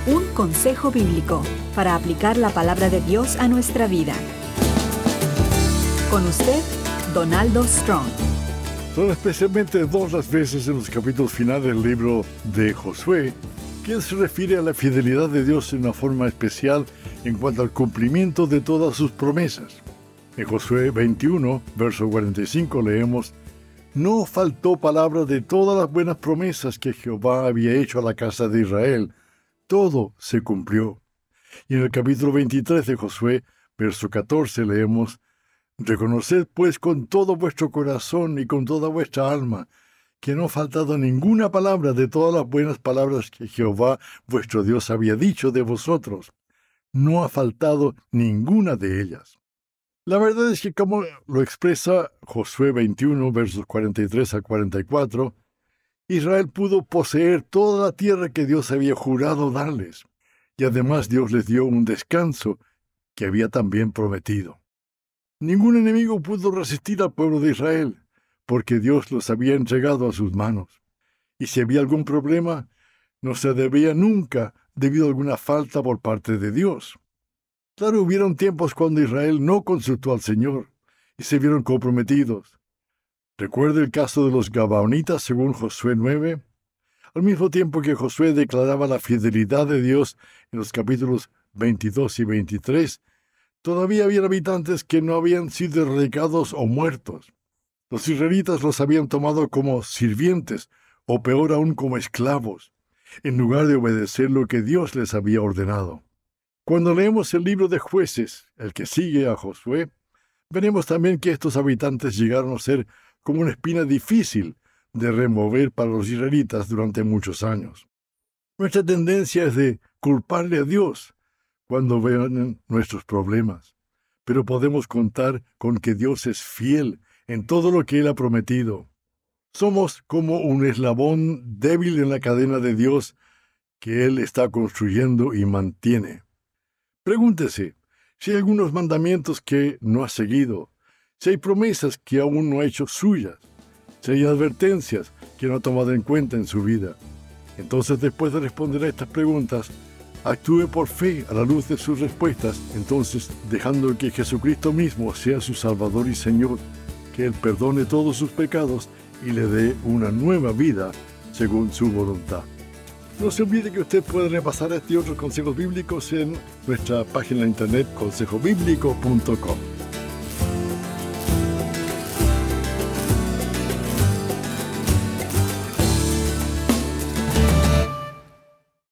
Un consejo bíblico para aplicar la palabra de Dios a nuestra vida. Con usted, Donaldo Strong. Son especialmente dos las veces en los capítulos finales del libro de Josué que se refiere a la fidelidad de Dios en una forma especial en cuanto al cumplimiento de todas sus promesas. En Josué 21, verso 45 leemos: No faltó palabra de todas las buenas promesas que Jehová había hecho a la casa de Israel. Todo se cumplió. Y en el capítulo 23 de Josué, verso 14 leemos: Reconoced pues con todo vuestro corazón y con toda vuestra alma que no ha faltado ninguna palabra de todas las buenas palabras que Jehová vuestro Dios había dicho de vosotros. No ha faltado ninguna de ellas. La verdad es que, como lo expresa Josué 21, versos 43 a 44, Israel pudo poseer toda la tierra que Dios había jurado darles, y además Dios les dio un descanso que había también prometido. Ningún enemigo pudo resistir al pueblo de Israel, porque Dios los había entregado a sus manos. Y si había algún problema, no se debía nunca debido a alguna falta por parte de Dios. Claro, hubieron tiempos cuando Israel no consultó al Señor y se vieron comprometidos. Recuerde el caso de los Gabaonitas según Josué 9. Al mismo tiempo que Josué declaraba la fidelidad de Dios en los capítulos 22 y 23, todavía había habitantes que no habían sido erradicados o muertos. Los israelitas los habían tomado como sirvientes, o peor aún como esclavos, en lugar de obedecer lo que Dios les había ordenado. Cuando leemos el libro de Jueces, el que sigue a Josué, veremos también que estos habitantes llegaron a ser como una espina difícil de remover para los israelitas durante muchos años. Nuestra tendencia es de culparle a Dios cuando vean nuestros problemas, pero podemos contar con que Dios es fiel en todo lo que Él ha prometido. Somos como un eslabón débil en la cadena de Dios que Él está construyendo y mantiene. Pregúntese si hay algunos mandamientos que no ha seguido, si hay promesas que aún no ha hecho suyas, si hay advertencias que no ha tomado en cuenta en su vida. Entonces, después de responder a estas preguntas, actúe por fe a la luz de sus respuestas, entonces dejando que Jesucristo mismo sea su Salvador y Señor, que Él perdone todos sus pecados y le dé una nueva vida según su voluntad. No se olvide que usted puede repasar este y otros consejos bíblicos en nuestra página de internet consejobiblico.com.